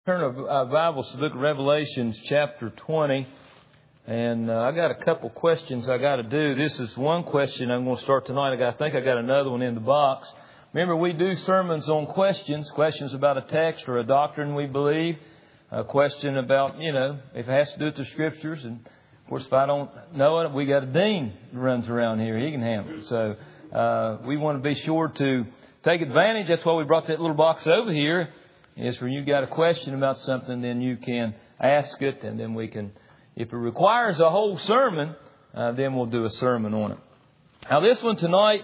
Turn our Bibles to the book of Revelations chapter 20. And I got a couple questions I got to do. This is one question I'm going to start tonight. I think I got another one in the box. Remember, we do sermons on questions about a text or a doctrine we believe. A question about, if it has to do with the Scriptures. And, of course, if I don't know it, we got a dean who runs around here. He can handle it. So we want to be sure to take advantage. That's why we brought that little box over here. Is when you've got a question about something, then you can ask it, and then we can, if it requires a whole sermon, then we'll do a sermon on it. Now, this one tonight,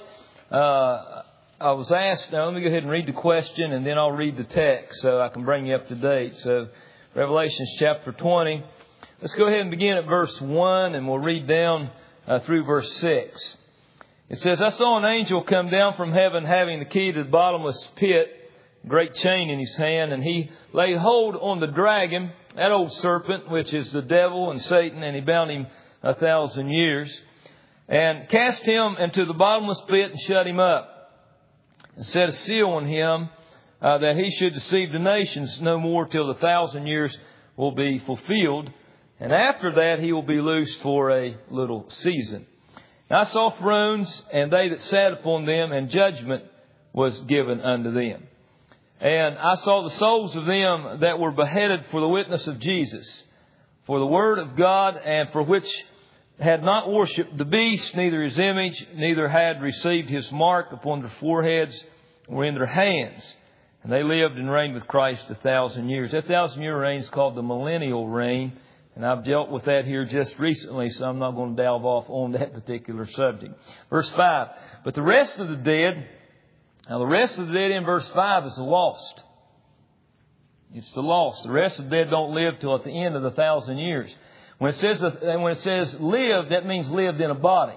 I was asked, now let me go ahead and read the question, and then I'll read the text so I can bring you up to date. So, Revelations chapter 20. Let's go ahead and begin at verse 1, and we'll read down through verse 6. It says, I saw an angel come down from heaven having the key to the bottomless pit, great chain in his hand, and he laid hold on the dragon, that old serpent, which is the devil and Satan, and he bound him 1,000 years, and cast him into the bottomless pit and shut him up, and set a seal on him, that he should deceive the nations no more till the 1,000 years will be fulfilled, and after that he will be loosed for a little season. And I saw thrones, and they that sat upon them, and judgment was given unto them. And I saw the souls of them that were beheaded for the witness of Jesus, for the word of God, and for which had not worshipped the beast, neither his image, neither had received his mark upon their foreheads or in their hands. And they lived and reigned with Christ 1,000 years. That 1,000-year reign is called the millennial reign. And I've dealt with that here just recently, so I'm not going to delve off on that particular subject. Verse 5, but the rest of the dead... Now, the rest of the dead in verse 5 is the lost. It's the lost. The rest of the dead don't live till at the end of the 1,000 years. When it says live, that means lived in a body.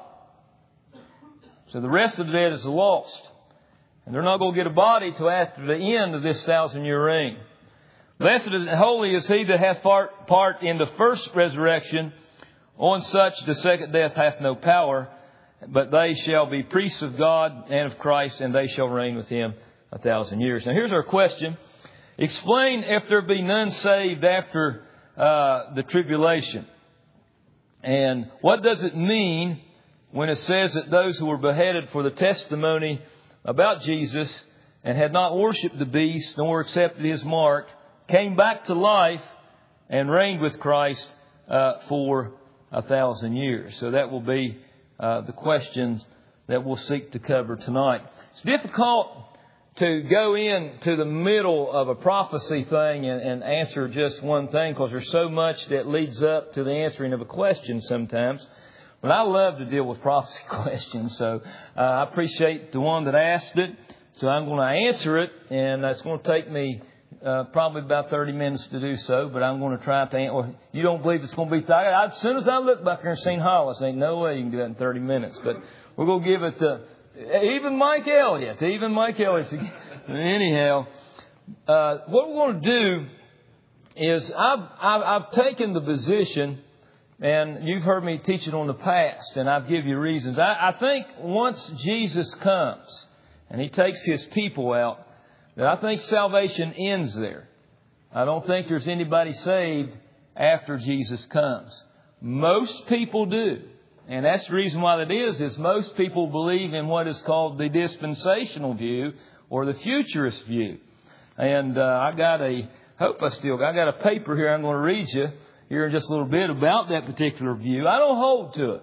So the rest of the dead is the lost. And they're not going to get a body till after the end of this 1,000-year reign. Blessed and holy is he that hath part in the first resurrection. On such the second death hath no power. But they shall be priests of God and of Christ, and they shall reign with him 1,000 years. Now here's our question. Explain if there be none saved after the tribulation. And what does it mean when it says that those who were beheaded for the testimony about Jesus and had not worshipped the beast nor accepted his mark came back to life and reigned with Christ for 1,000 years? So that will be the questions that we'll seek to cover tonight. It's difficult to go into the middle of a prophecy thing and answer just one thing because there's so much that leads up to the answering of a question sometimes. But I love to deal with prophecy questions, so I appreciate the one that asked it. So I'm going to answer it, and it's going to take me probably about 30 minutes to do so, but I'm going to try to answer. You don't believe it's going to be 30? As soon as I look back here and seen Hollis, ain't no way you can do that in 30 minutes. But we're going to give it to even Mike Elliott. Anyhow, what we're going to do is I've taken the position, and you've heard me teach it on the past, and I've given you reasons. I think once Jesus comes and he takes his people out, that I think salvation ends there. I don't think there's anybody saved after Jesus comes. Most people do. And that's the reason why that is most people believe in what is called the dispensational view or the futurist view. And I got a paper here I'm going to read you here in just a little bit about that particular view. I don't hold to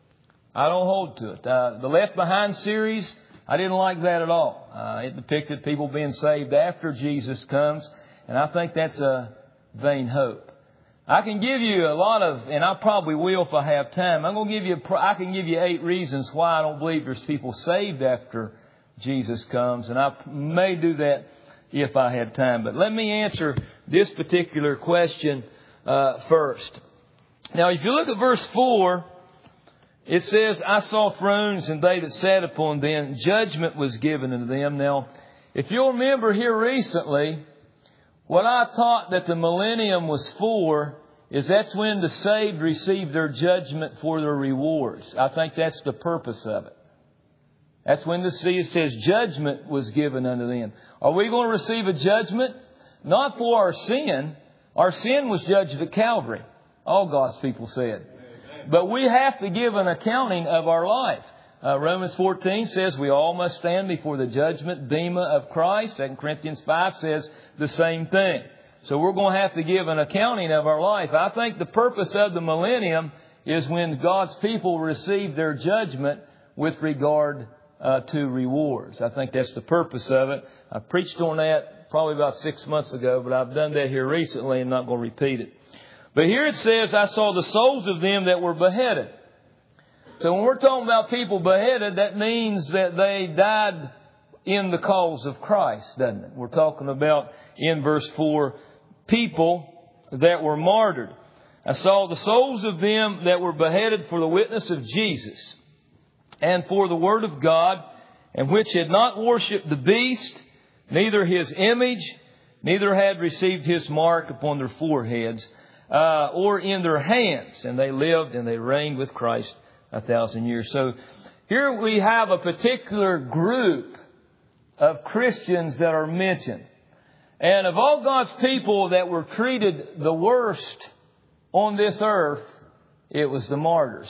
it. The Left Behind series, I didn't like that at all. It depicted people being saved after Jesus comes, and I think that's a vain hope. I can give you a lot of, and I probably will if I have time. I can give you 8 reasons why I don't believe there's people saved after Jesus comes, and I may do that if I had time. But let me answer this particular question first. Now, if you look at verse 4, it says, I saw thrones and they that sat upon them, judgment was given unto them. Now, if you'll remember here recently, what I taught that the millennium was for is that's when the saved receive their judgment for their rewards. I think that's the purpose of it. That's when it says judgment was given unto them. Are we going to receive a judgment? not for our sin. Our sin was judged at Calvary. All God's people said. But we have to give an accounting of our life. Romans 14 says we all must stand before the judgment bema of Christ. 2 Corinthians 5 says the same thing. So we're going to have to give an accounting of our life. I think the purpose of the millennium is when God's people receive their judgment with regard to rewards. I think that's the purpose of it. I preached on that probably about 6 months ago, but I've done that here recently and I'm not going to repeat it. But here it says, I saw the souls of them that were beheaded. So when we're talking about people beheaded, that means that they died in the cause of Christ, doesn't it? We're talking about, in verse 4, people that were martyred. I saw the souls of them that were beheaded for the witness of Jesus and for the word of God, and which had not worshipped the beast, neither his image, neither had received his mark upon their foreheads, or in their hands. And they lived and they reigned with Christ 1,000 years. So here we have a particular group of Christians that are mentioned. And of all God's people that were treated the worst on this earth, it was the martyrs.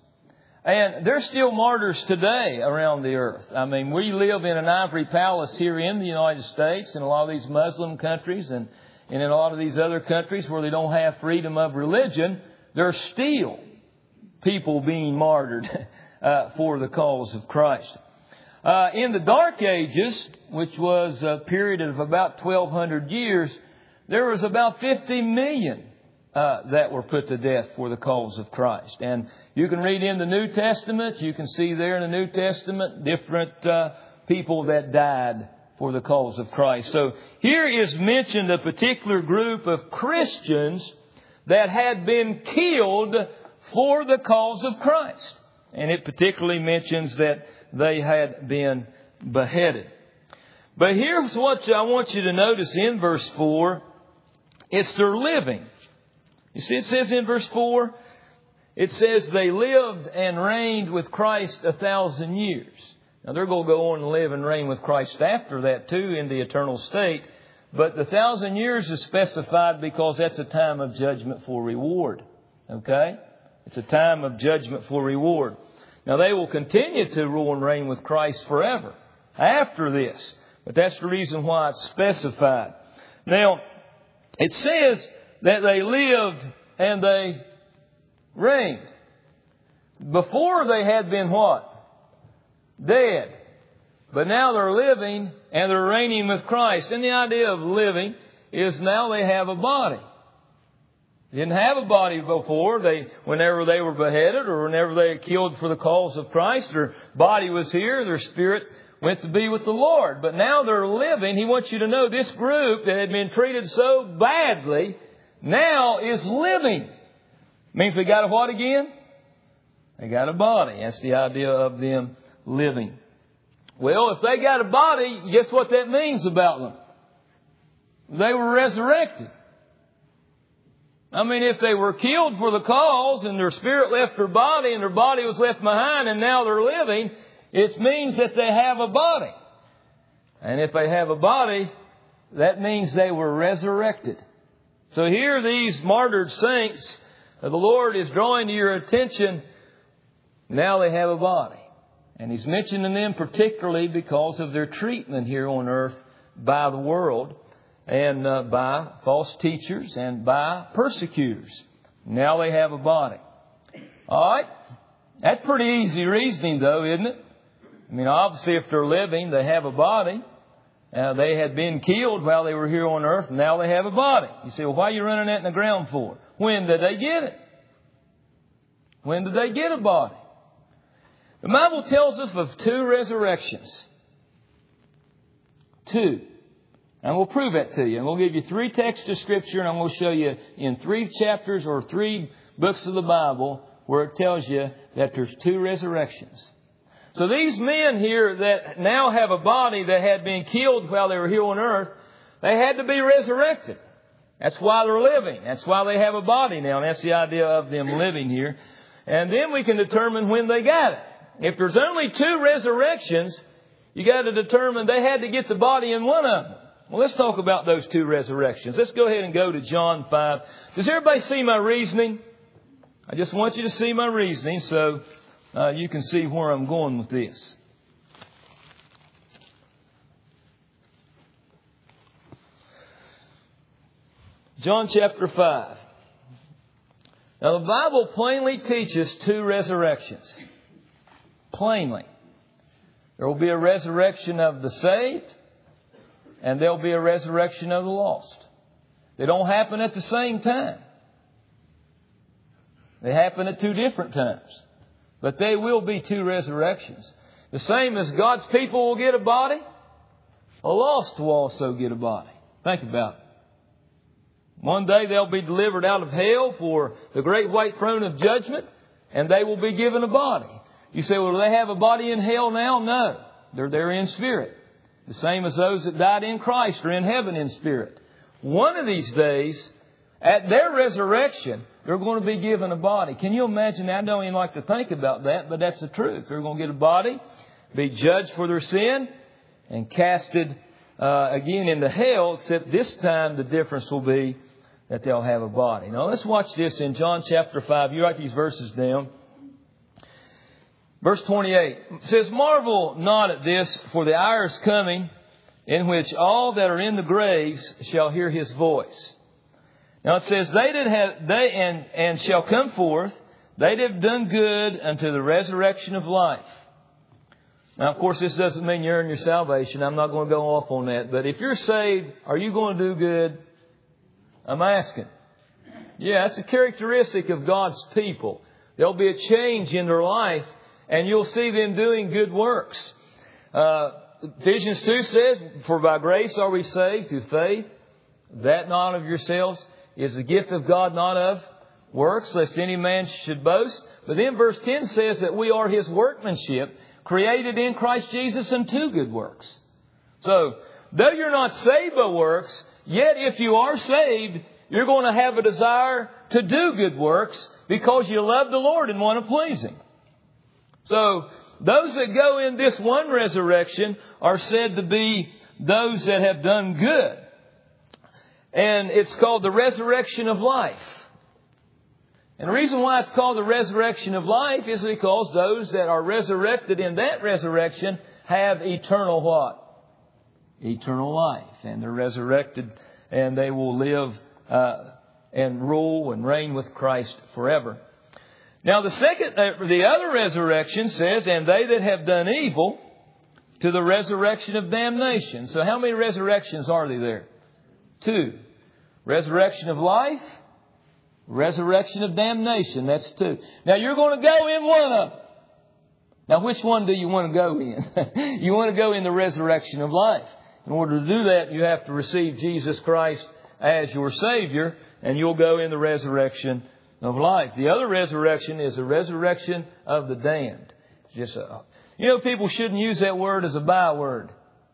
And there's still martyrs today around the earth. I mean, we live in an ivory palace here in the United States, in a lot of these Muslim countries, and in a lot of these other countries where they don't have freedom of religion. There's still people being martyred for the cause of Christ. In the Dark Ages, which was a period of about 1,200 years, there was about 50 million that were put to death for the cause of Christ. And you can read in the New Testament, you can see there in the New Testament different people that died for the cause of Christ. So here is mentioned a particular group of Christians that had been killed for the cause of Christ. And it particularly mentions that they had been beheaded. But here's what I want you to notice in verse 4. It's their living. You see, it says in verse 4, it says they lived and reigned with Christ 1,000 years. Now, they're going to go on and live and reign with Christ after that too in the eternal state. But the 1,000 years is specified because that's a time of judgment for reward. Okay? It's a time of judgment for reward. Now, they will continue to rule and reign with Christ forever after this. But that's the reason why it's specified. Now, it says that they lived and they reigned. Before they had been what? Dead. But now they're living and they're reigning with Christ. And the idea of living is now they have a body. They didn't have a body before. Whenever they were beheaded or whenever they were killed for the cause of Christ, their body was here, their spirit went to be with the Lord. But now they're living. He wants you to know this group that had been treated so badly now is living. Means they got a what again? They got a body. That's the idea of them living. Well, if they got a body, guess what that means about them? They were resurrected. I mean, if they were killed for the cause and their spirit left their body and their body was left behind and now they're living, it means that they have a body. And if they have a body, that means they were resurrected. So here these martyred saints, the Lord is drawing to your attention, now they have a body. And He's mentioning them particularly because of their treatment here on earth by the world and by false teachers and by persecutors. Now they have a body. All right. That's pretty easy reasoning though, isn't it? I mean, obviously if they're living, they have a body. They had been killed while they were here on earth. And now they have a body. You say, well, why are you running that in the ground for? When did they get it? When did they get a body? The Bible tells us of 2 resurrections. 2. And we'll prove that to you. And we'll give you 3 texts of Scripture. And I'm going to show you in 3 chapters or 3 books of the Bible where it tells you that there's 2 resurrections. So these men here that now have a body that had been killed while they were here on earth, they had to be resurrected. That's why they're living. That's why they have a body now. And that's the idea of them living here. And then we can determine when they got it. If there's only 2 resurrections, you got to determine they had to get the body in one of them. Well, let's talk about those two resurrections. Let's go ahead and go to John 5. Does everybody see my reasoning? I just want you to see my reasoning so you can see where I'm going with this. John chapter 5. Now, the Bible plainly teaches two resurrections. Plainly. There will be a resurrection of the saved, and there will be a resurrection of the lost. They don't happen at the same time. They happen at two different times. But they will be two resurrections. The same as God's people will get a body, the lost will also get a body. Think about it. One day they'll be delivered out of hell for the great white throne of judgment, and they will be given a body. You say, well, do they have a body in hell now? No. They're there in spirit. The same as those that died in Christ are in heaven in spirit. One of these days, at their resurrection, they're going to be given a body. Can you imagine that? I don't even like to think about that, but that's the truth. They're going to get a body, be judged for their sin, and casted again into hell, except this time the difference will be that they'll have a body. Now let's watch this in John chapter 5. You write these verses down. Verse 28 says, "Marvel not at this, for the hour is coming in which all that are in the graves shall hear His voice." Now it says, they shall come forth, they that have done good unto the resurrection of life. Now, of course, this doesn't mean you earn your salvation. I'm not going to go off on that. But if you're saved, are you going to do good? I'm asking. Yeah, that's a characteristic of God's people. There'll be a change in their life, and you'll see them doing good works. Ephesians 2 says, "For by grace are we saved through faith, that not of yourselves is the gift of God, not of works, lest any man should boast." But then verse 10 says that we are His workmanship, created in Christ Jesus unto good works. So, though you're not saved by works, yet if you are saved, you're going to have a desire to do good works because you love the Lord and want to please Him. So, those that go in this one resurrection are said to be those that have done good. And it's called the resurrection of life. And the reason why it's called the resurrection of life is because those that are resurrected in that resurrection have eternal what? Eternal life. And they're resurrected and they will live and rule and reign with Christ forever. Now the other resurrection says, "And they that have done evil to the resurrection of damnation." So how many resurrections are there? Two. Resurrection of life, resurrection of damnation. That's two. Now you're going to go in one of them. Now which one do you want to go in? You want to go in the resurrection of life. In order to do that, you have to receive Jesus Christ as your Savior, and you'll go in the resurrection of life. The other resurrection is the resurrection of the damned. People shouldn't use that word as a byword.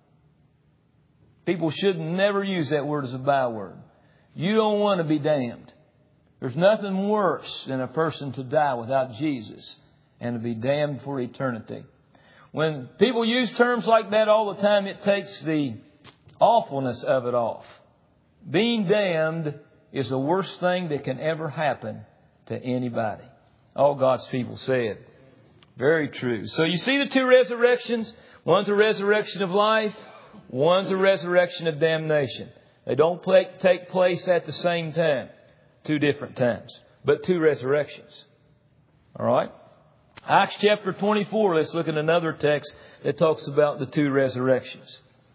People should never use that word as a byword. You don't want to be damned. There's nothing worse than a person to die without Jesus and to be damned for eternity. When people use terms like that all the time, it takes the awfulness of it off. Being damned is the worst thing that can ever happen to anybody. All God's people said. Very true. So you see the two resurrections. One's a resurrection of life. One's a resurrection of damnation. They don't take place at the same time. Two different times. But two resurrections. All right? Acts chapter 24. Let's look at another text that talks about the two resurrections.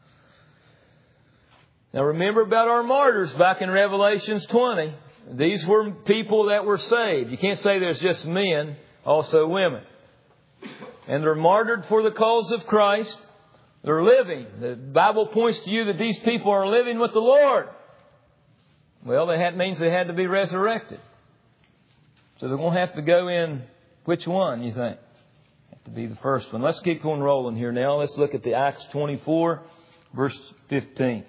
Now remember about our martyrs back in Revelations 20. These were people that were saved. You can't say there's just men, also women. And they're martyred for the cause of Christ. They're living. The Bible points to you that these people are living with the Lord. Well, that means they had to be resurrected. So they're going to have to go in which one, you think? Have to be the first one. Let's keep on rolling here now. Let's look at the Acts 24, verse 15.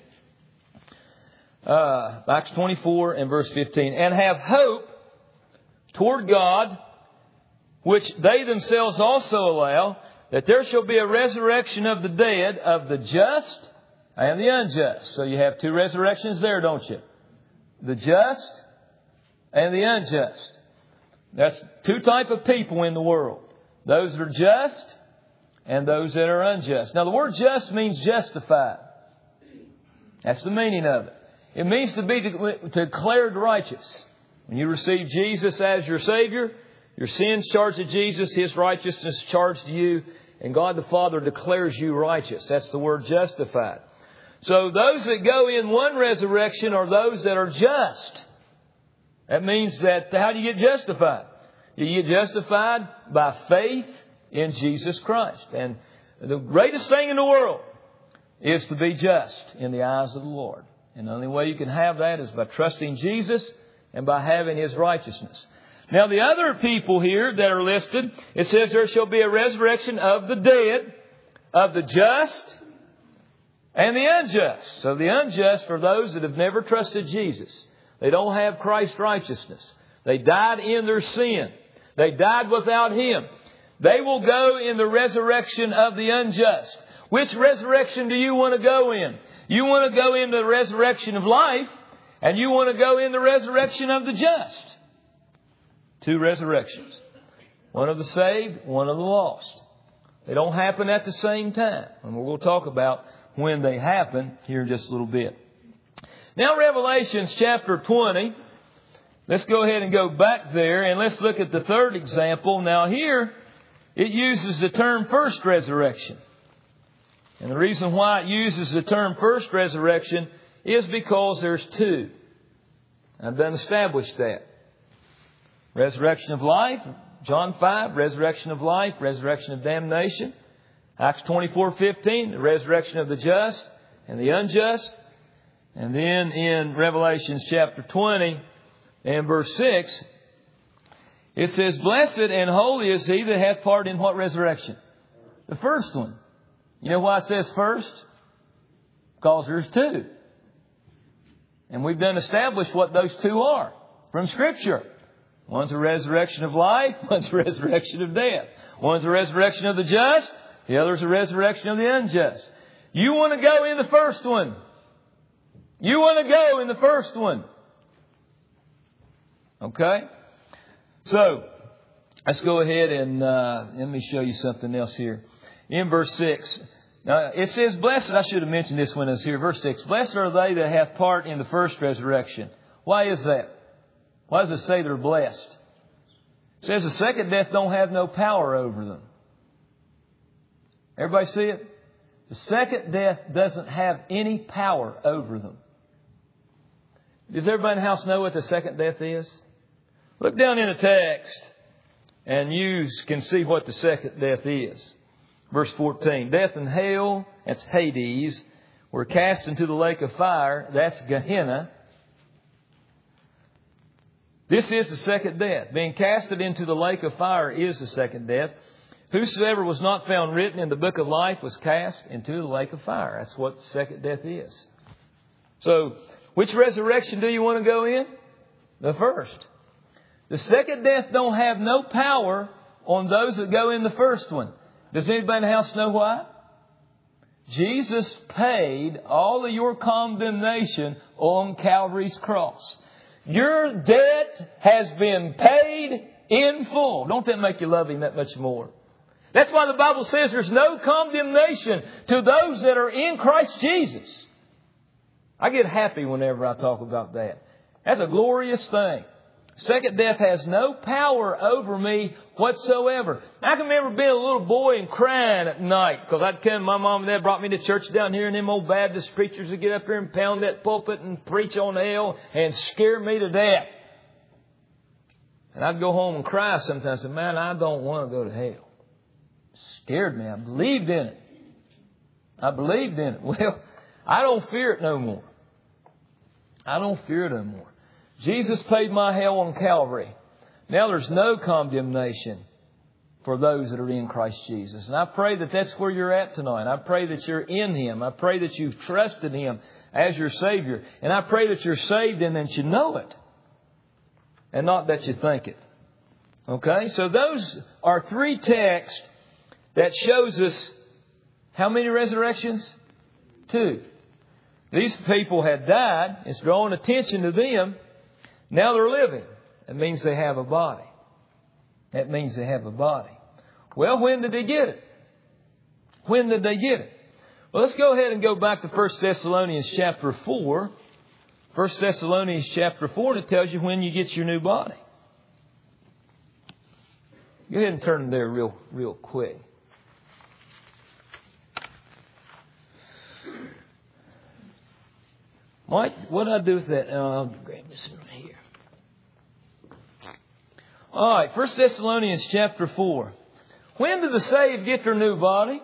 Acts 24 and verse 15. "And have hope toward God, which they themselves also allow, that there shall be a resurrection of the dead, of the just and the unjust. So you have two resurrections there, don't you? The just and the unjust. That's two types of people in the world. Those that are just and those that are unjust. Now the word just means justified. That's the meaning of it. It means to be declared righteous. When you receive Jesus as your Savior, your sins charged to Jesus, His righteousness charged to you, and God the Father declares you righteous. That's the word justified. So those that go in one resurrection are those that are just. That means that how do you get justified? You get justified by faith in Jesus Christ. And the greatest thing in the world is to be just in the eyes of the Lord. And the only way you can have that is by trusting Jesus and by having His righteousness. Now the other people here that are listed, it says there shall be a resurrection of the dead, of the just, and the unjust. So the unjust are those that have never trusted Jesus. They don't have Christ's righteousness. They died in their sin. They died without Him. They will go in the resurrection of the unjust. Which resurrection do you want to go in? You want to go in the resurrection of life, and you want to go in the resurrection of the just. Two resurrections. One of the saved, one of the lost. They don't happen at the same time. And we'll talk about when they happen here in just a little bit. Now Revelations chapter 20. Let's go ahead and go back there and let's look at the third example. Now here it uses the term first resurrection. And the reason why it uses the term first resurrection is because there's two. I've done established that. Resurrection of life, John 5, resurrection of life, resurrection of damnation. Acts 24:15, the resurrection of the just and the unjust. And then in Revelation chapter 20 and verse 6, it says, blessed and holy is he that hath part in what resurrection? The first one. You know why it says first? Because there's two. And we've done established what those two are from Scripture. One's a resurrection of life, one's a resurrection of death. One's a resurrection of the just, the other's a resurrection of the unjust. You want to go in the first one. You want to go in the first one. Okay? So, let's go ahead and let me show you something else here. In verse 6, now it says, blessed, I should have mentioned this when I was here. Verse 6, blessed are they that have part in the first resurrection. Why is that? Why does it say they're blessed? It says the second death don't have no power over them. Everybody see it? The second death doesn't have any power over them. Does everybody in the house know what the second death is? Look down in the text and you can see what the second death is. Verse 14, death and hell, that's Hades, were cast into the lake of fire. That's Gehenna. This is the second death. Being casted into the lake of fire is the second death. Whosoever was not found written in the book of life was cast into the lake of fire. That's what the second death is. So, which resurrection do you want to go in? The first. The second death don't have no power on those that go in the first one. Does anybody in the house know why? Jesus paid all of your condemnation on Calvary's cross. Your debt has been paid in full. Don't that make you love Him that much more? That's why the Bible says there's no condemnation to those that are in Christ Jesus. I get happy whenever I talk about that. That's a glorious thing. Second death has no power over me whatsoever. I can remember being a little boy and crying at night because I'd come, my mom and dad brought me to church down here and them old Baptist preachers would get up here and pound that pulpit and preach on hell and scare me to death. And I'd go home and cry sometimes and say, man, I don't want to go to hell. It scared me. I believed in it. Well, I don't fear it no more. Jesus paid my hell on Calvary. Now there's no condemnation for those that are in Christ Jesus. And I pray that that's where you're at tonight. I pray that you're in Him. I pray that you've trusted Him as your Savior. And I pray that you're saved and that you know it. And not that you think it. Okay? So those are three texts that shows us how many resurrections? Two. These people had died. It's drawing attention to them. Now they're living. That means they have a body. That means they have a body. Well, when did they get it? When did they get it? Well, let's go ahead and go back to 1 Thessalonians chapter 4. 1 Thessalonians chapter 4, and it tells you when you get your new body. Go ahead and turn there real quick. Mike, what did I do with that? I'll grab this one right here. All right, 1 Thessalonians chapter 4. When do the saved get their new body?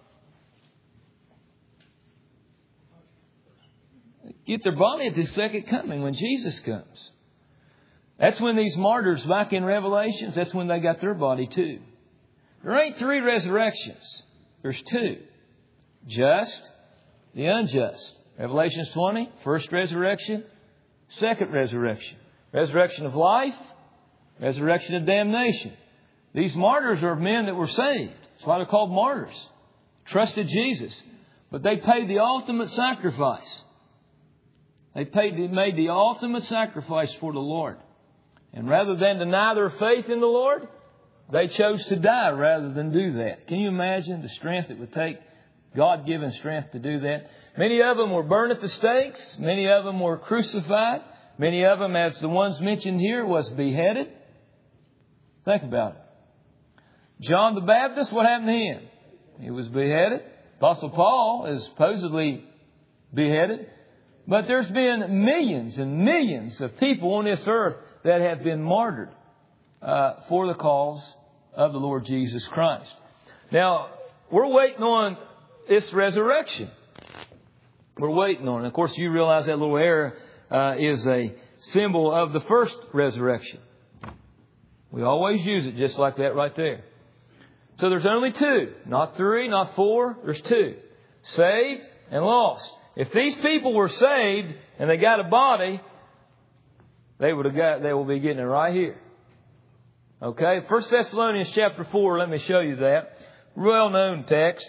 Get their body at the second coming when Jesus comes. That's when these martyrs back in Revelations, that's when they got their body too. There ain't 3 resurrections. There's 2. Just, the unjust. Revelations 20, first resurrection, second resurrection. Resurrection of life, resurrection of damnation. These martyrs are men that were saved. That's why they're called martyrs. Trusted Jesus. But they paid the ultimate sacrifice. They made the ultimate sacrifice for the Lord. And rather than deny their faith in the Lord, they chose to die rather than do that. Can you imagine the strength it would take? God-given strength to do that. Many of them were burned at the stakes. Many of them were crucified. Many of them, as the ones mentioned here, was beheaded. Think about it. John the Baptist, what happened to him? He was beheaded. Apostle Paul is supposedly beheaded. But there's been millions and millions of people on this earth that have been martyred for the cause of the Lord Jesus Christ. Now, we're waiting on this resurrection. We're waiting on it. Of course, you realize that little arrow is a symbol of the first resurrection. We always use it just like that right there. So there's only 2. Not 3, not 4. There's 2. Saved and lost. If these people were saved and they got a body, they will be getting it right here. Okay? 1 Thessalonians chapter 4, let me show you that. Well-known text.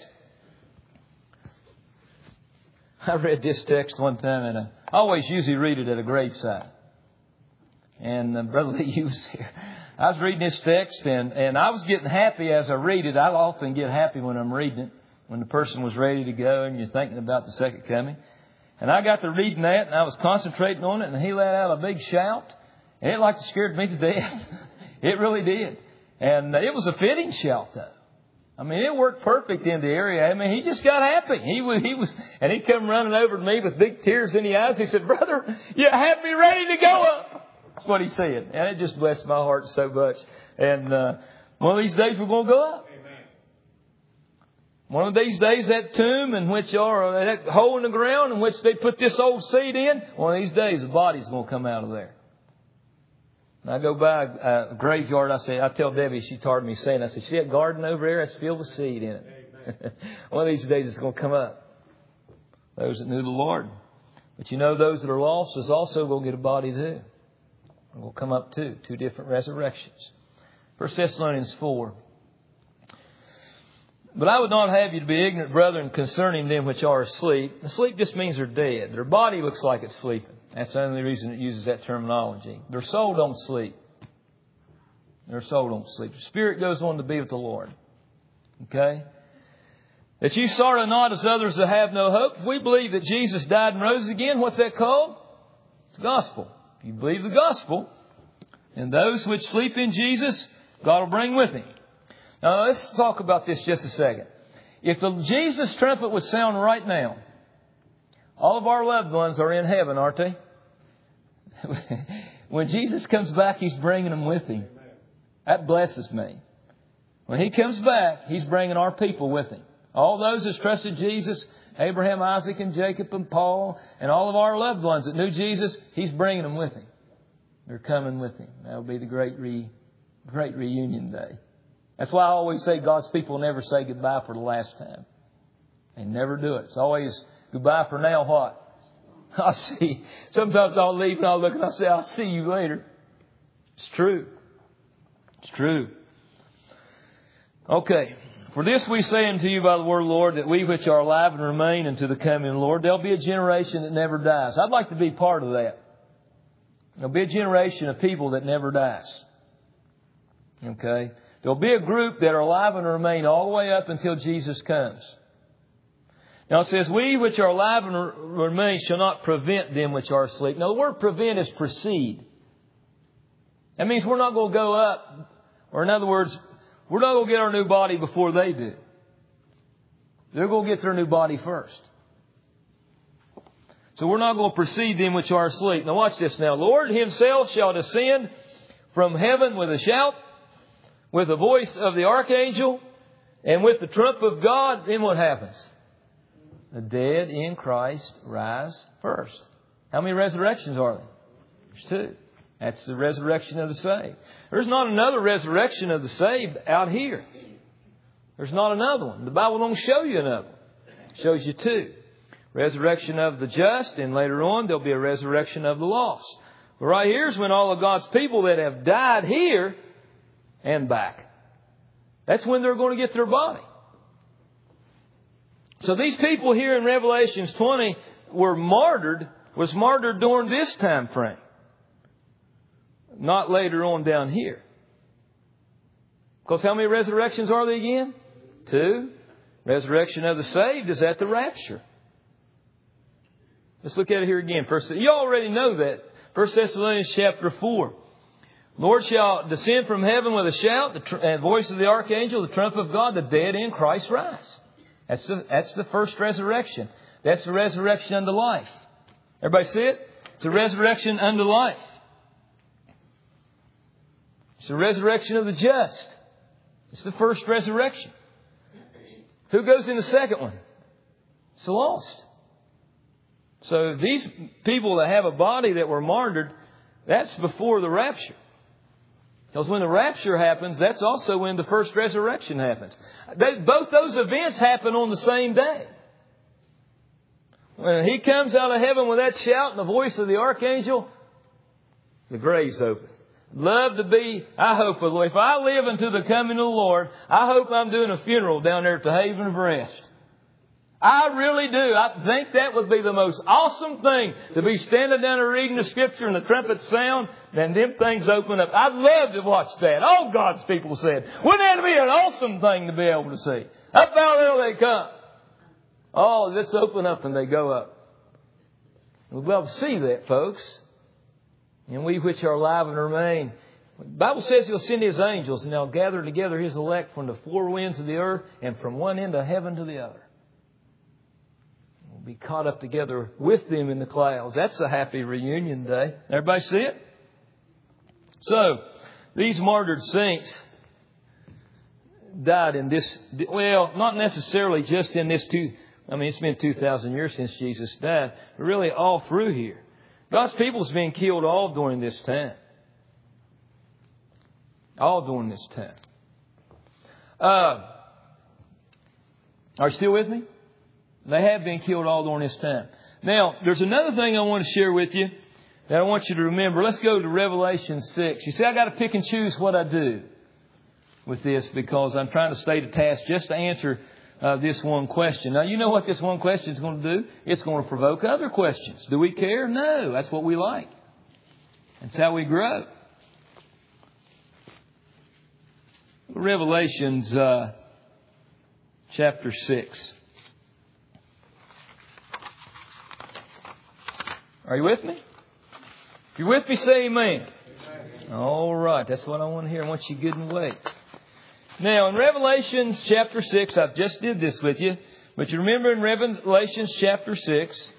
I read this text one time, and I always usually read it at a graveside. And Brother Lee, you was here. I was reading this text, and I was getting happy as I read it. I often get happy when I'm reading it, when the person was ready to go and you're thinking about the second coming. And I got to reading that, and I was concentrating on it, and he let out a big shout, and it like scared me to death. It really did. And it was a fitting shout, though. I mean, it worked perfect in the area. I mean, he just got happy. He was, and he come running over to me with big tears in the eyes. He said, "Brother, you have me ready to go up." That's what he said. And it just blessed my heart so much. And one of these days we're going to go up. Amen. One of these days that tomb in which, or that hole in the ground in which they put this old seed in, one of these days the body's going to come out of there. And I go by a graveyard. I tell Debbie, she taught me saying, I said, "See that garden over there? That's filled with seed in it." One of these days it's going to come up. Those that knew the Lord. But you know, those that are lost is also going to get a body too. Will come up too. 2 different resurrections. 1 Thessalonians 4. "But I would not have you to be ignorant, brethren, concerning them which are asleep." Asleep just means they're dead. Their body looks like it's sleeping. That's the only reason it uses that terminology. Their soul don't sleep. Their soul don't sleep. The spirit goes on to be with the Lord. Okay? "That you sorrow not as others that have no hope. If we believe that Jesus died and rose again," what's that called? It's the gospel. If you believe the gospel, and those which sleep in Jesus, God will bring with Him. Now let's talk about this just a second. If the Jesus trumpet would sound right now, all of our loved ones are in heaven, aren't they? When Jesus comes back, He's bringing them with Him. That blesses me. When He comes back, He's bringing our people with Him. All those that trusted Jesus, Abraham, Isaac, and Jacob, and Paul, and all of our loved ones that knew Jesus, He's bringing them with Him. They're coming with Him. That'll be the great reunion day. That's why I always say God's people never say goodbye for the last time. They never do it. It's always goodbye for now what? I'll see. Sometimes I'll leave and I'll look and I'll say, "I'll see you later." It's true. It's true. Okay. For this we say unto you by the word of the Lord, that we which are alive and remain unto the coming of the Lord, there'll be a generation that never dies. I'd like to be part of that. There'll be a generation of people that never dies. Okay? There'll be a group that are alive and remain all the way up until Jesus comes. Now it says, we which are alive and remain shall not prevent them which are asleep. Now the word prevent is precede. That means we're not going to go up, or in other words, we're not going to get our new body before they do. They're going to get their new body first. So we're not going to precede them which are asleep. Now watch this now. Lord Himself shall descend from heaven with a shout, with the voice of the archangel, and with the trump of God. Then what happens? The dead in Christ rise first. How many resurrections are there? There's 2. That's the resurrection of the saved. There's not another resurrection of the saved out here. There's not another one. The Bible don't show you another one. It shows you 2. Resurrection of the just, and later on there'll be a resurrection of the lost. But right here is when all of God's people that have died here and back. That's when they're going to get their body. So these people here in Revelations 20 was martyred during this time frame. Not later on down here. Because how many resurrections are there again? 2. Resurrection of the saved is at the rapture. Let's look at it here again. You already know that. 1 Thessalonians chapter 4. Lord shall descend from heaven with a shout, the voice of the archangel, the trump of God, the dead in Christ rise. That's the first resurrection. That's the resurrection unto life. Everybody see it? It's a resurrection unto life. It's the resurrection of the just. It's the first resurrection. Who goes in the second one? It's the lost. So these people that have a body that were martyred, that's before the rapture. Because when the rapture happens, that's also when the first resurrection happens. Both those events happen on the same day. When He comes out of heaven with that shout and the voice of the archangel, the grave's open. Love to be, I hope, if I live unto the coming of the Lord, I hope I'm doing a funeral down there at the Haven of Rest. I really do. I think that would be the most awesome thing, to be standing down there reading the Scripture and the trumpet sound, and them things open up. I'd love to watch that. All God's people said. Wouldn't that be an awesome thing to be able to see? Up out there they come. Oh, let's open up and they go up. We'd love to see that, folks. And we which are alive and remain. The Bible says He'll send His angels and they'll gather together His elect from the 4 winds of the earth and from one end of heaven to the other. We'll be caught up together with them in the clouds. That's a happy reunion day. Everybody see it? So, these martyred saints died in this, well, not necessarily just in this it's been 2,000 years since Jesus died, but really all through here. God's people's been killed all during this time. All during this time. Are you still with me? They have been killed all during this time. Now, there's another thing I want to share with you that I want you to remember. Let's go to Revelation 6. You see, I got to pick and choose what I do with this because I'm trying to stay to task just to answer this one question. Now, you know what this one question is going to do? It's going to provoke other questions. Do we care? No. That's what we like. That's how we grow. Revelations chapter 6. Are you with me? If you're with me, say amen. All right. That's what I want to hear. I want you good and awake. Now, in Revelation chapter 6, I just did this with you. But you remember in Revelation chapter 6,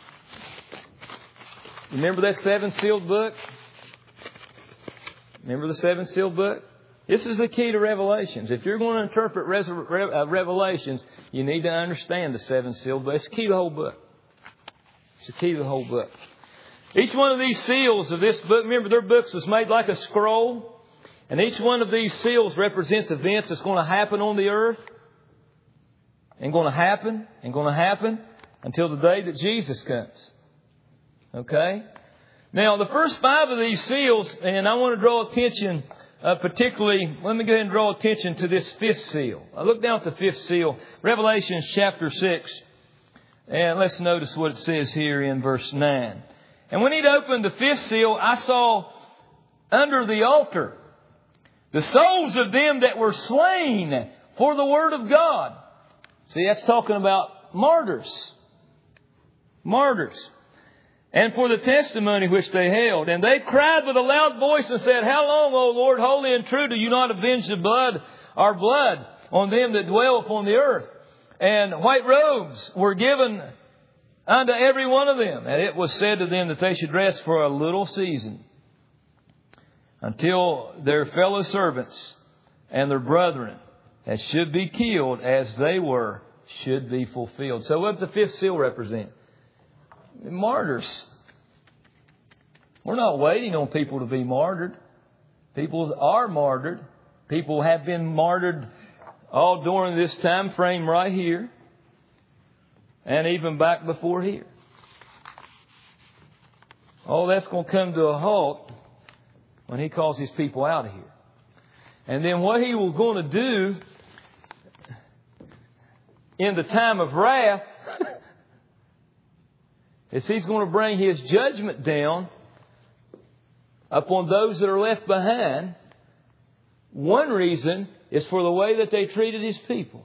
remember that 7-sealed book? Remember the 7-sealed book? This is the key to Revelations. If you're going to interpret Revelations, you need to understand the 7-sealed book. It's the key to the whole book. It's the key to the whole book. Each one of these seals of this book, remember their books was made like a scroll. And each one of these seals represents events that's going to happen on the earth. And going to happen until the day that Jesus comes. Okay? Now, the first 5 of these seals, and I want to draw attention particularly, let me go ahead and draw attention to this fifth seal. I look down at the fifth seal, Revelation chapter 6, and let's notice what it says here in verse 9. And when he'd opened the fifth seal, I saw under the altar the souls of them that were slain for the word of God. See, that's talking about martyrs. Martyrs. And for the testimony which they held. And they cried with a loud voice and said, How long, O Lord, holy and true, do you not avenge the blood, our blood, on them that dwell upon the earth? And white robes were given unto every one of them. And it was said to them that they should rest for a little season, until their fellow servants and their brethren that should be killed as they were should be fulfilled. So what does the fifth seal represent? Martyrs. We're not waiting on people to be martyred. People are martyred. People have been martyred all during this time frame right here, and even back before here. All that's going to come to a halt when He calls His people out of here. And then what He was going to do in the time of wrath is He's going to bring His judgment down upon those that are left behind. One reason is for the way that they treated His people.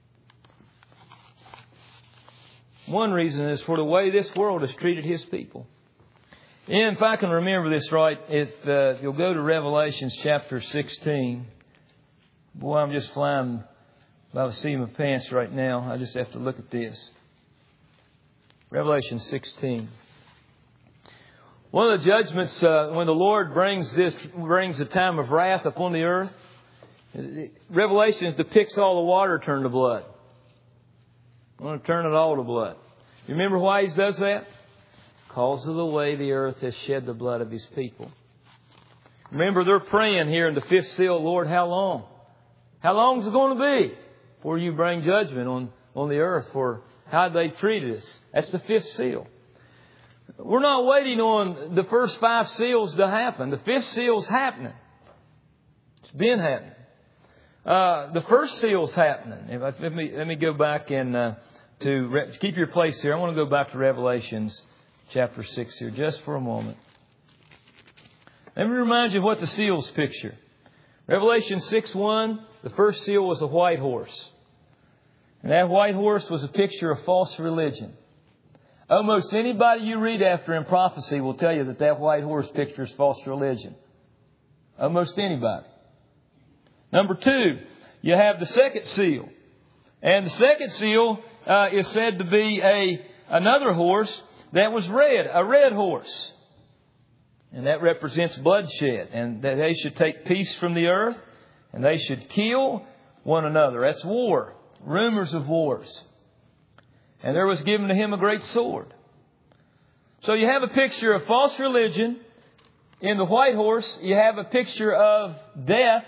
One reason is for the way this world has treated His people. And if I can remember this right, if you'll go to Revelation chapter 16. Boy, I'm just flying by the seat of my pants right now. I just have to look at this. Revelation 16. One of the judgments when the Lord brings a time of wrath upon the earth, Revelation depicts all the water turned to blood. I want to turn it all to blood. You remember why He does that? Because of the way the earth has shed the blood of His people. Remember, they're praying here in the fifth seal, Lord, how long? How long is it going to be before you bring judgment on the earth for how they treated us? That's the fifth seal. We're not waiting on the first 5 seals to happen. The fifth seal's happening. It's been happening. The first seal's happening. Let me go back and to keep your place here. I want to go back to Revelations chapter 6 here just for a moment. Let me remind you of what the seals picture. Revelation 6:1, the first seal was a white horse. And that white horse was a picture of false religion. Almost anybody you read after in prophecy will tell you that that white horse pictures false religion. Almost anybody. Number 2, you have the second seal. And the second seal is said to be another horse that was red, a red horse. And that represents bloodshed. And that they should take peace from the earth. And they should kill one another. That's war. Rumors of wars. And there was given to him a great sword. So you have a picture of false religion in the white horse. You have a picture of death,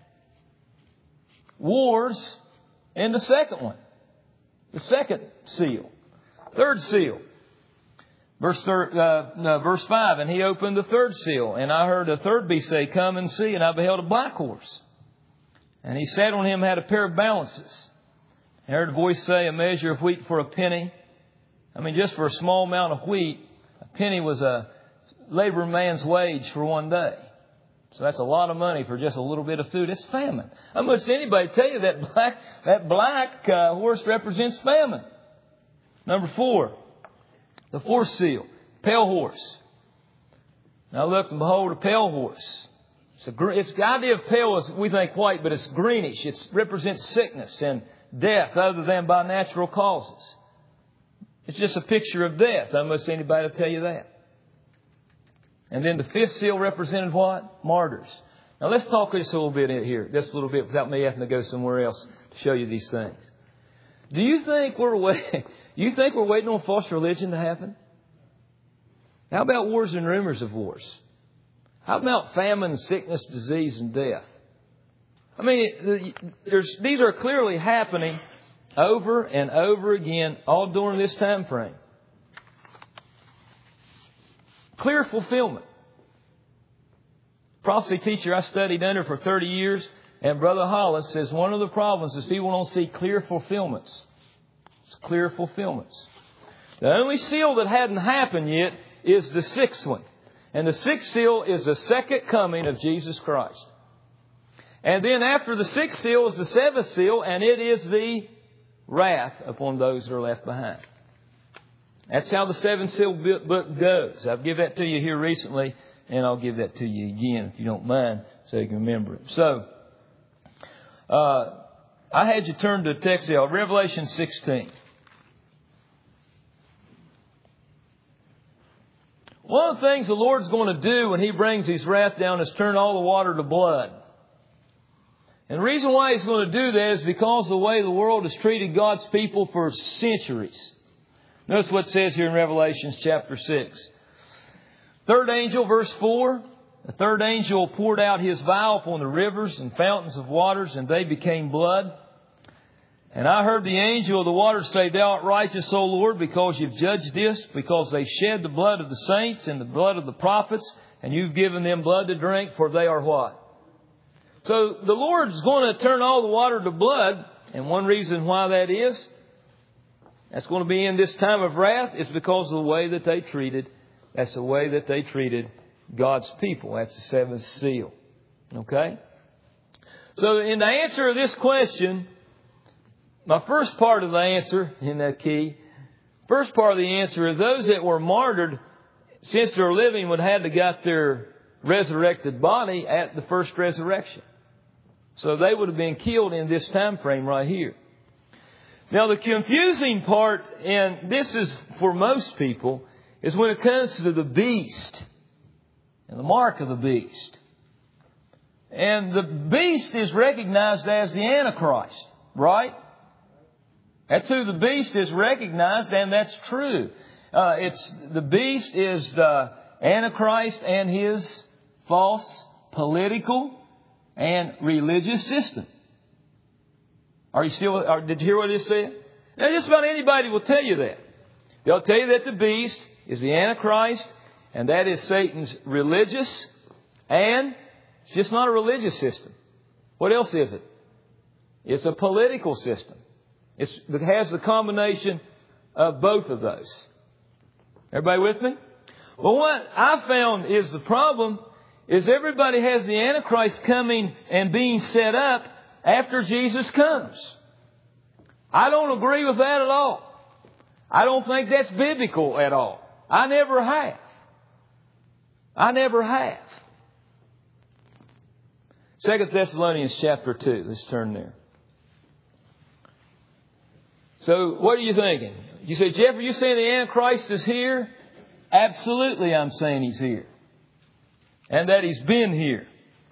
wars, in the second one. The second seal. Third seal. Verse 5, and he opened the third seal, and I heard a third beast say, Come and see, and I beheld a black horse. And he sat on him, had a pair of balances. I heard a voice say, A measure of wheat for a penny. I mean, just for a small amount of wheat, a penny was a labor man's wage for one day. So that's a lot of money for just a little bit of food. It's famine. Almost anybody tell you that black horse represents famine. Number 4, the fourth seal, pale horse. Now look and behold, a pale horse. It's the idea of pale is we think white, but it's greenish. It represents sickness and death other than by natural causes. It's just a picture of death. Almost anybody will tell you that. And then the fifth seal represented what? Martyrs. Now let's talk just a little bit here. Just a little bit without me having to go somewhere else to show you these things. Do you think we're waiting on false religion to happen? How about wars and rumors of wars? How about famine, sickness, disease, and death? I mean, these are clearly happening over and over again, all during this time frame. Clear fulfillment. prophecy teacher I studied under for 30 years, and Brother Hollis says one of the problems is people don't see clear fulfillments. It's clear fulfillments. The only seal that hadn't happened yet is the sixth one. And the sixth seal is the second coming of Jesus Christ. And then after the sixth seal is the seventh seal, and it is the wrath upon those that are left behind. That's how the seven seal book goes. I've given that to you here recently, and I'll give that to you again if you don't mind, so you can remember it. So, I had you turn to the text here, Revelation 16. One of the things the Lord's going to do when He brings His wrath down is turn all the water to blood. And the reason why He's going to do that is because of the way the world has treated God's people for centuries. Notice what it says here in Revelation chapter 6. Third angel, verse 4. The third angel poured out his vial upon the rivers and fountains of waters, and they became blood. And I heard the angel of the waters say, Thou art righteous, O Lord, because you've judged this, because they shed the blood of the saints and the blood of the prophets, and you've given them blood to drink, for they are what? So the Lord's going to turn all the water to blood, and one reason why that is, that's going to be in this time of wrath, is because of the way that they treated, that's the way that they treated God's people. That's the seventh seal. Okay? So in the answer to this question, my first part of the answer in that key, first part of the answer is those that were martyred since they're living would have to got their resurrected body at the first resurrection. So they would have been killed in this time frame right here. Now the confusing part, and this is for most people, is when it comes to the beast and the mark of the beast. And the beast is recognized as the Antichrist, right? That's who the beast is recognized, and that's true. The beast is the Antichrist and his false political and religious system. Are you still? Did you hear what it said? Now, just about anybody will tell you that. They'll tell you that the beast is the Antichrist, and that is Satan's religious, and it's just not a religious system. What else is it? It's a political system. It has the combination of both of those. Everybody with me? Well, what I found is the problem is everybody has the Antichrist coming and being set up after Jesus comes. I don't agree with that at all. I don't think that's biblical at all. I never have. I never have. 2 Thessalonians chapter 2. Let's turn there. So, what are you thinking? You say, Jeff, are you saying the Antichrist is here? Absolutely, I'm saying he's here. And that he's been here.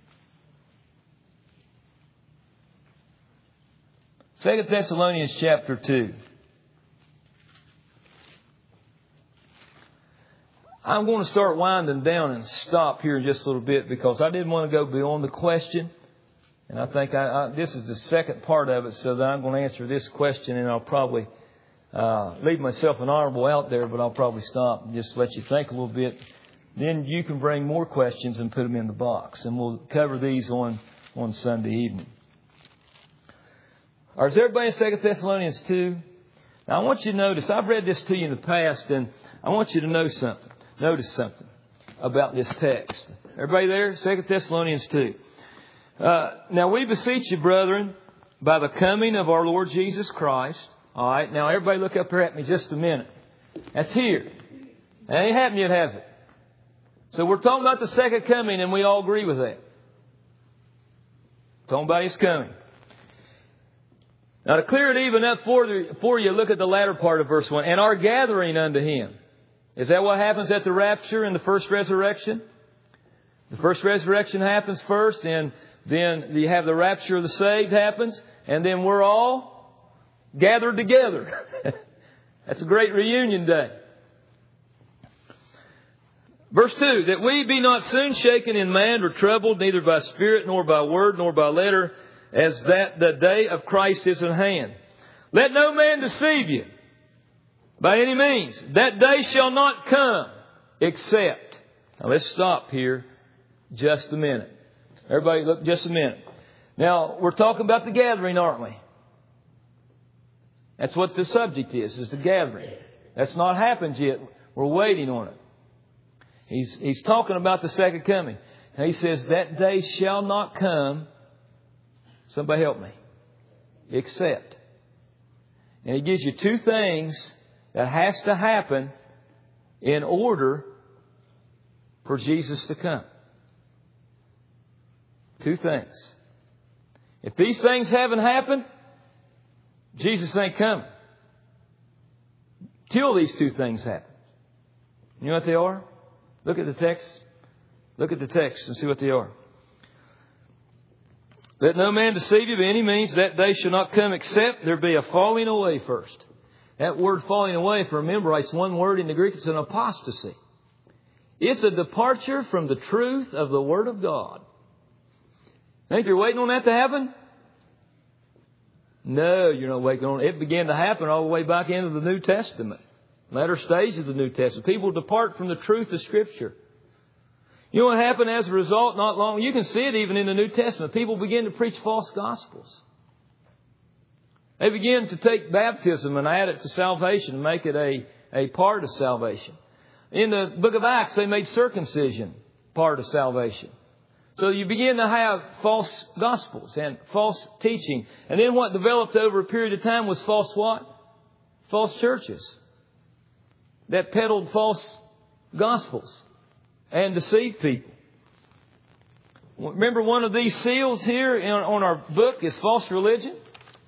2 Thessalonians chapter 2. I'm going to start winding down and stop here in just a little bit because I didn't want to go beyond the question. And I think this is the second part of it, so that I'm going to answer this question, and I'll probably leave myself an honorable out there, but I'll probably stop and just let you think a little bit. Then you can bring more questions and put them in the box, and we'll cover these on Sunday evening. All right, is everybody in 2 Thessalonians 2? Now, I want you to notice, I've read this to you in the past, and I want you to know something. Notice something about this text. Everybody there? 2 Thessalonians 2. Now we beseech you, brethren, by the coming of our Lord Jesus Christ. All right. Now everybody look up here at me just a minute. That's here. It ain't happened yet, has it? So we're talking about the second coming, and we all agree with that. Talking about His coming. Now to clear it even up for you, look at the latter part of verse 1. And our gathering unto Him. Is that what happens at the rapture and the first resurrection? The first resurrection happens first, and then you have the rapture of the saved happens, and then we're all gathered together. That's a great reunion day. Verse 2, that we be not soon shaken in mind or troubled, neither by spirit, nor by word, nor by letter, as that the day of Christ is at hand. Let no man deceive you by any means. That day shall not come except. Now let's stop here Just a minute. Everybody look just a minute. Now, we're talking about the gathering, aren't we? That's what the subject is the gathering. That's not happened yet. We're waiting on it. He's talking about the second coming. And he says, that day shall not come. Somebody help me. Except. And he gives you two things that has to happen in order for Jesus to come. Two things. If these things haven't happened, Jesus ain't coming. Till these two things happen. You know what they are? Look at the text. Look at the text and see what they are. Let no man deceive you by any means. That day shall not come except there be a falling away first. That word falling away, if you remember, it's one word in the Greek. It's an apostasy. It's a departure from the truth of the Word of God. Think you're waiting on that to happen? No, you're not waiting on it. It began to happen all the way back into the New Testament. Latter stage of the New Testament. People depart from the truth of Scripture. You know what happened as a result? Not long. You can see it even in the New Testament. People begin to preach false gospels. They begin to take baptism and add it to salvation and make it a part of salvation. In the book of Acts, they made circumcision part of salvation. So you begin to have false gospels and false teaching. And then what developed over a period of time was false what? False churches that peddled false gospels and deceived people. Remember, one of these seals here on our book is false religion.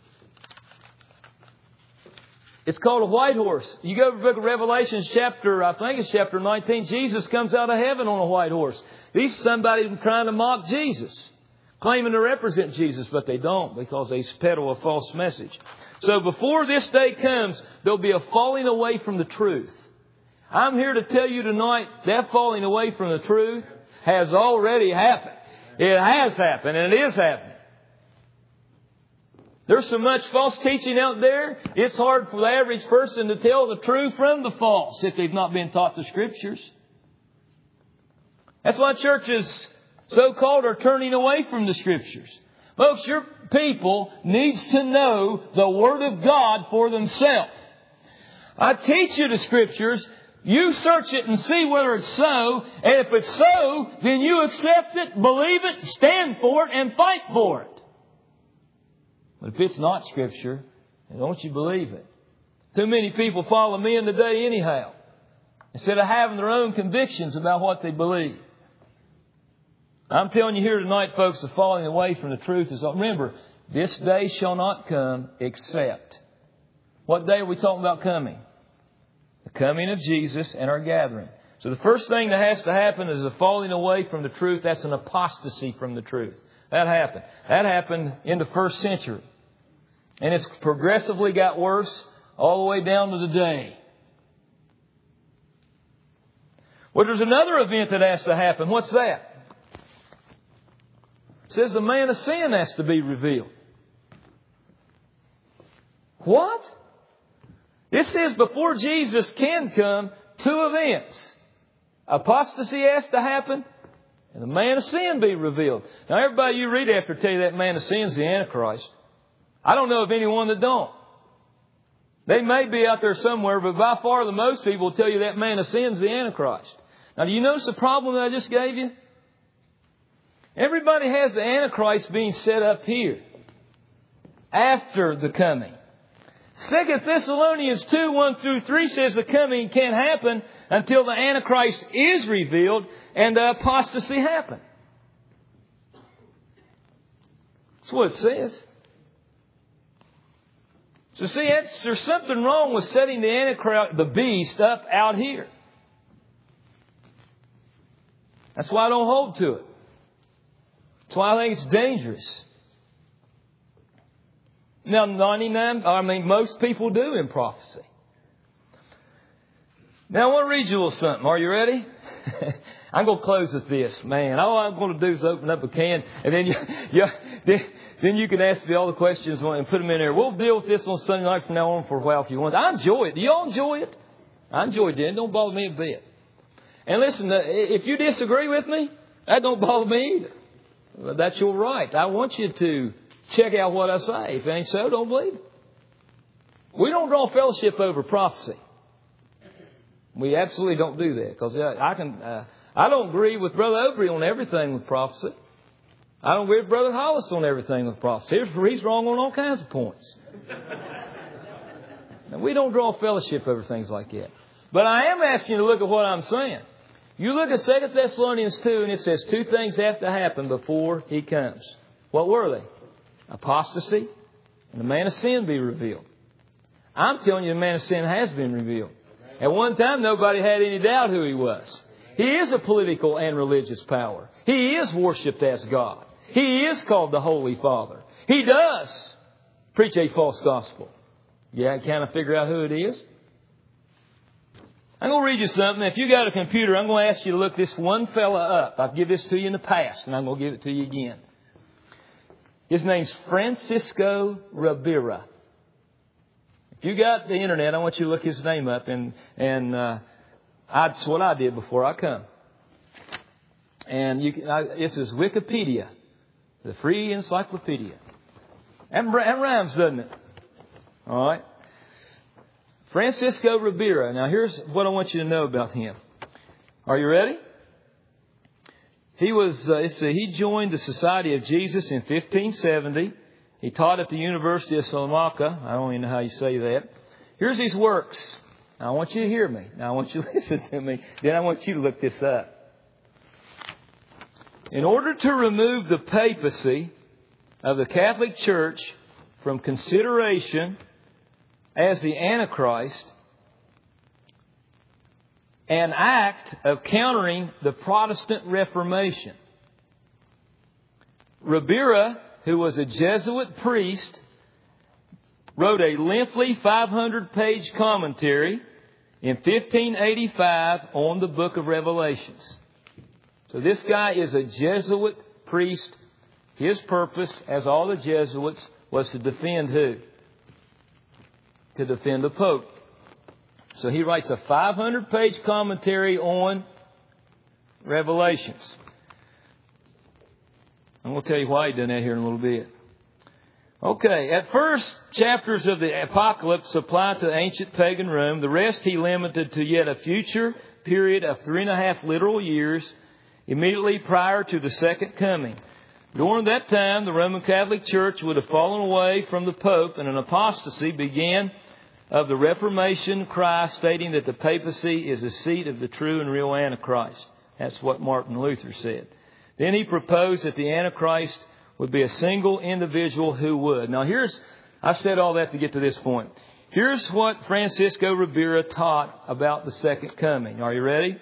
It's called a white horse. You go to the book of Revelation, I think it's chapter 19. Jesus comes out of heaven on a white horse. These are somebody trying to mock Jesus, claiming to represent Jesus, but they don't because they peddle a false message. So before this day comes, there'll be a falling away from the truth. I'm here to tell you tonight that falling away from the truth has already happened. It has happened and it is happening. There's so much false teaching out there, it's hard for the average person to tell the true from the false if they've not been taught the Scriptures. That's why churches, so-called, are turning away from the Scriptures. Folks, your people needs to know the Word of God for themselves. I teach you the Scriptures. You search it and see whether it's so. And if it's so, then you accept it, believe it, stand for it, and fight for it. But if it's not Scripture, then don't you believe it. Too many people follow men today anyhow, instead of having their own convictions about what they believe. I'm telling you here tonight, folks, the falling away from the truth is... Remember, this day shall not come except... What day are we talking about coming? The coming of Jesus and our gathering. So the first thing that has to happen is a falling away from the truth. That's an apostasy from the truth. That happened. That happened in the first century. And it's progressively got worse all the way down to today. Well, there's another event that has to happen. What's that? It says the man of sin has to be revealed. What? It says before Jesus can come, two events. Apostasy has to happen, and the man of sin be revealed. Now, everybody you read after tell you that man of sin is the Antichrist. I don't know of anyone that don't. They may be out there somewhere, but by far the most people will tell you that man of sin is the Antichrist. Now, do you notice the problem that I just gave you? Everybody has the Antichrist being set up here after the coming. 2 Thessalonians 2, 1 through 3 says the coming can't happen until the Antichrist is revealed and the apostasy happen. That's what it says. So see, there's something wrong with setting the Antichrist, the beast, up out here. That's why I don't hold to it. That's why I think it's dangerous. Now, most people do in prophecy. Now, I want to read you a little something. Are you ready? I'm going to close with this, man. All I'm going to do is open up a can, and then you can ask me all the questions and put them in there. We'll deal with this on Sunday night from now on for a while if you want. I enjoy it. Do you all enjoy it? I enjoy it. It don't bother me a bit. And listen, if you disagree with me, That don't bother me either. But that's your right. I want you to check out what I say. If it ain't so, don't believe it. We don't draw fellowship over prophecy. We absolutely don't do that. Because I don't agree with Brother Obrey on everything with prophecy. I don't agree with Brother Hollis on everything with prophecy. He's wrong on all kinds of points. Now, we don't draw fellowship over things like that. But I am asking you to look at what I'm saying. You look at 2 Thessalonians 2 and it says 2 things have to happen before He comes. What were they? Apostasy and the man of sin be revealed. I'm telling you the man of sin has been revealed. At one time nobody had any doubt who he was. He is a political and religious power. He is worshipped as God. He is called the Holy Father. He does preach a false gospel. Yeah, kind of figure out who it is? I'm going to read you something. If you got a computer, I'm going to ask you to look this one fella up. I've given this to you in the past, and I'm going to give it to you again. His name's Francisco Ribera. If you got the internet, I want you to look his name up, and that's what I did before I come. And this is Wikipedia, the free encyclopedia. That rhymes, doesn't it? All right. Francisco Ribera. Now, here's what I want you to know about him. Are you ready? He joined the Society of Jesus in 1570. He taught at the University of Salamanca. I don't even know how you say that. Here's his works. Now, I want you to hear me. Now, I want you to listen to me. Then I want you to look this up. In order to remove the papacy of the Catholic Church from consideration as the Antichrist, an act of countering the Protestant Reformation, Ribera, who was a Jesuit priest, wrote a lengthy 500-page commentary in 1585 on the book of Revelations. So this guy is a Jesuit priest. His purpose, as all the Jesuits, was to defend who? To defend the Pope. So he writes a 500-page commentary on Revelations. I'm going to tell you why he done that here in a little bit. Okay, at first, chapters of the Apocalypse apply to ancient pagan Rome. The rest he limited to yet a future period of 3.5 literal years, immediately prior to the second coming. During that time, the Roman Catholic Church would have fallen away from the Pope, and an apostasy began of the Reformation cry stating that the papacy is the seat of the true and real Antichrist. That's what Martin Luther said. Then he proposed that the Antichrist would be a single individual who would. Now I said all that to get to this point. Here's what Francisco Ribera taught about the second coming. Are you ready?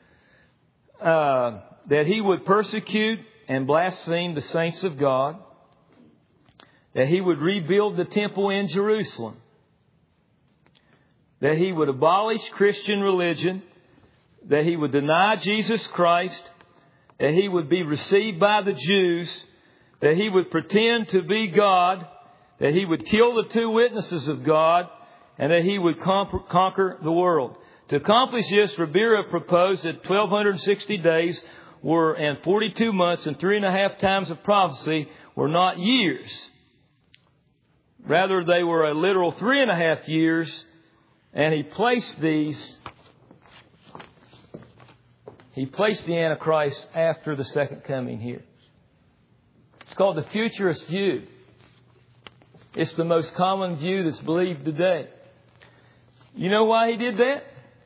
That he would persecute and blaspheme the saints of God. That he would rebuild the temple in Jerusalem. That he would abolish Christian religion. That he would deny Jesus Christ. That he would be received by the Jews. That he would pretend to be God. That he would kill the two witnesses of God. And that he would conquer the world. To accomplish this, Ribera proposed that 1,260 days were, and 42 months and 3.5 times of prophecy were not years. Rather, they were a literal 3.5 years. And he placed the Antichrist after the second coming here. It's called the futurist view. It's the most common view that's believed today. You know why he did that?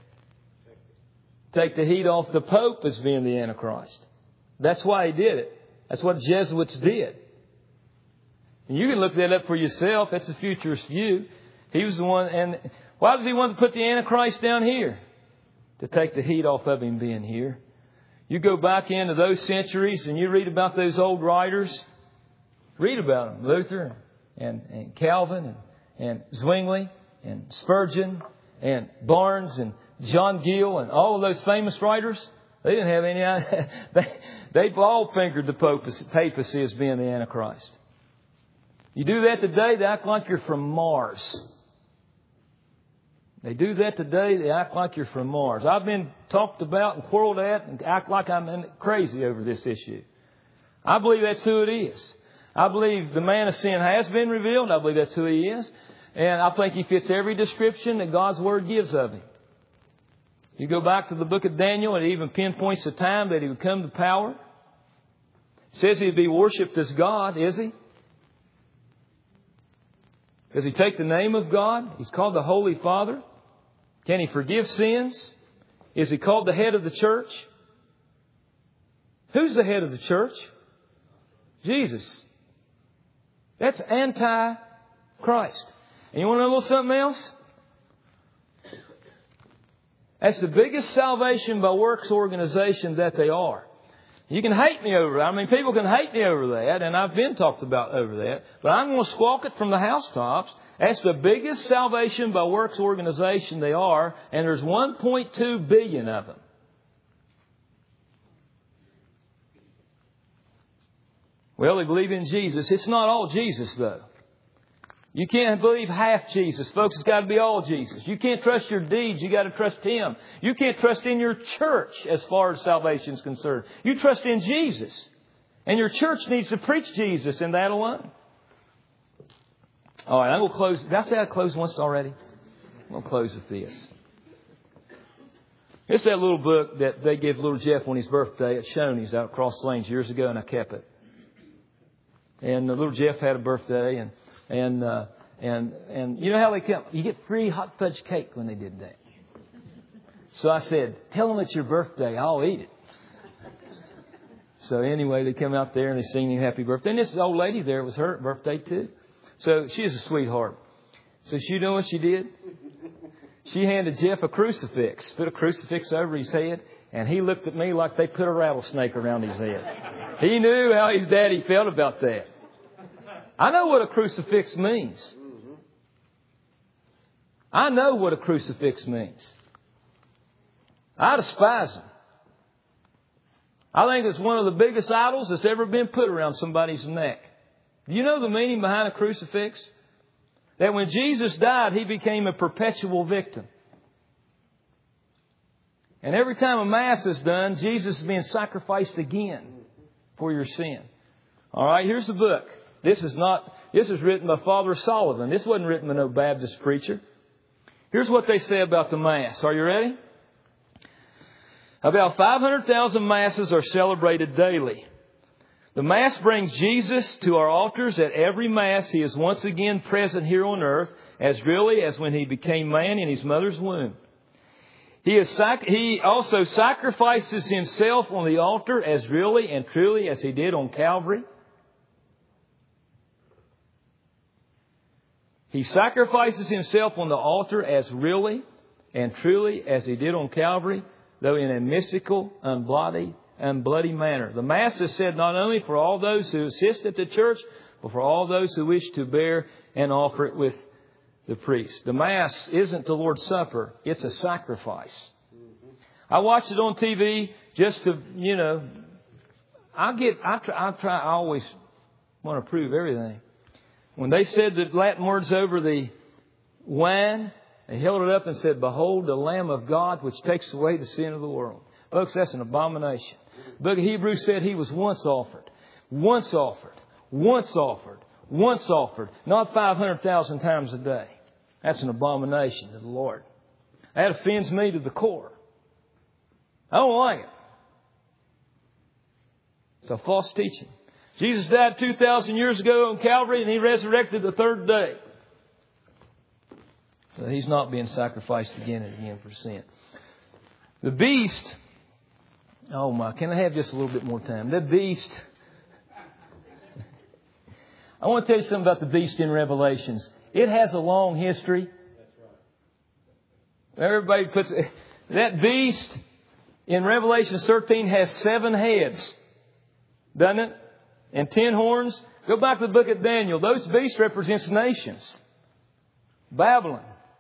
Take the heat off the Pope as being the Antichrist. That's why he did it. That's what Jesuits did. And you can look that up for yourself. That's the futurist view. He was the one. And why does he want to put the Antichrist down here? To take the heat off of him being here. You go back into those centuries and you read about those old writers. Read about them. Luther and Calvin and Zwingli and Spurgeon and Barnes and John Gill and all of those famous writers. They didn't have any idea. They've all fingered the papacy as being the Antichrist. You do that today, they act like you're from Mars. They do that today. They act like you're from Mars. I've been talked about and quarreled at and act like I'm crazy over this issue. I believe that's who it is. I believe the man of sin has been revealed. I believe that's who he is. And I think he fits every description that God's Word gives of him. You go back to the book of Daniel, and it even pinpoints the time that he would come to power. It says he'd be worshipped as God, is he? Does he take the name of God? He's called the Holy Father. Can he forgive sins? Is he called the head of the church? Who's the head of the church? Jesus. That's anti-Christ. And you want to know a little something else? That's the biggest salvation by works organization that they are. You can hate me over it. I mean, people can hate me over that, and I've been talked about over that. But I'm going to squawk it from the housetops. That's the biggest salvation by works organization they are, and there's 1.2 billion of them. Well, they believe in Jesus. It's not all Jesus, though. You can't believe half Jesus. Folks, it's got to be all Jesus. You can't trust your deeds. You got to trust Him. You can't trust in your church as far as salvation is concerned. You trust in Jesus. And your church needs to preach Jesus and that alone. All right, I'm going to close. Did I say I closed once already? I'm going to close with this. It's that little book that they gave little Jeff on his birthday at Shoney's out across the lanes years ago, and I kept it. And little Jeff had a birthday, and you know how they come? You get free hot fudge cake when they did that. So I said, tell them it's your birthday. I'll eat it. So anyway, they come out there and they sing him happy birthday. And this old lady there, it was her birthday too. So she is a sweetheart. So you know what she did? She handed Jeff a crucifix, put a crucifix over his head, and he looked at me like they put a rattlesnake around his head. He knew how his daddy felt about that. I know what a crucifix means. I know what a crucifix means. I despise them. I think it's one of the biggest idols that's ever been put around somebody's neck. Do you know the meaning behind a crucifix? That when Jesus died, He became a perpetual victim. And every time a Mass is done, Jesus is being sacrificed again for your sin. All right, here's the book. This is written by Father Sullivan. This wasn't written by no Baptist preacher. Here's what they say about the Mass. Are you ready? About 500,000 Masses are celebrated daily. The Mass brings Jesus to our altars at every Mass. He is once again present here on earth, as really as when He became man in His mother's womb. He also sacrifices Himself on the altar as really and truly as He did on Calvary. He sacrifices Himself on the altar as really and truly as He did on Calvary, though in a mystical, unbloody manner. The Mass is said not only for all those who assist at the church, but for all those who wish to bear and offer it with the priest. The Mass isn't the Lord's Supper. It's a sacrifice. I watched it on TV just to, I always want to prove everything. When they said the Latin words over the wine, they held it up and said, "Behold the Lamb of God, which takes away the sin of the world." Folks, that's an abomination. The book of Hebrews said He was once offered, not 500,000 times a day. That's an abomination to the Lord. That offends me to the core. I don't like it. It's a false teaching. Jesus died 2,000 years ago on Calvary, and He resurrected the third day. So He's not being sacrificed again and again for sin. The beast... Oh my, can I have just a little bit more time? The beast. I want to tell you something about the beast in Revelations. It has a long history. Everybody puts that beast in Revelation 13 has 7 heads. Doesn't it? And 10 horns. Go back to the book of Daniel. Those beasts represents nations. Babylon,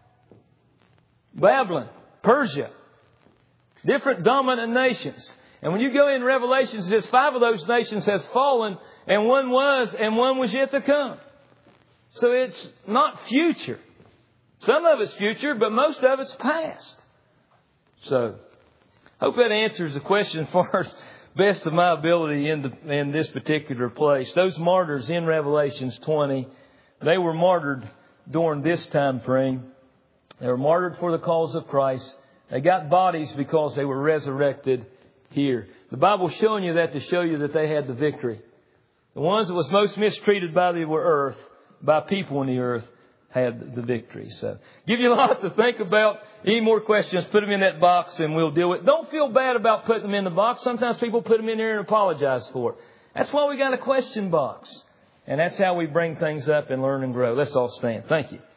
Persia. Different dominant nations. And when you go in Revelation, it says 5 of those nations has fallen, and one was yet to come. So it's not future. Some of it's future, but most of it's past. So, hope that answers the question as far as best of my ability in this particular place. Those martyrs in Revelations 20, they were martyred during this time frame. They were martyred for the cause of Christ. They got bodies because they were resurrected here. The Bible's showing you that to show you that they had the victory. The ones that was most mistreated by the earth, by people in the earth, had the victory. So, give you a lot to think about. Any more questions, put them in that box and we'll deal with it. Don't feel bad about putting them in the box. Sometimes people put them in there and apologize for it. That's why we got a question box. And that's how we bring things up and learn and grow. Let's all stand. Thank you.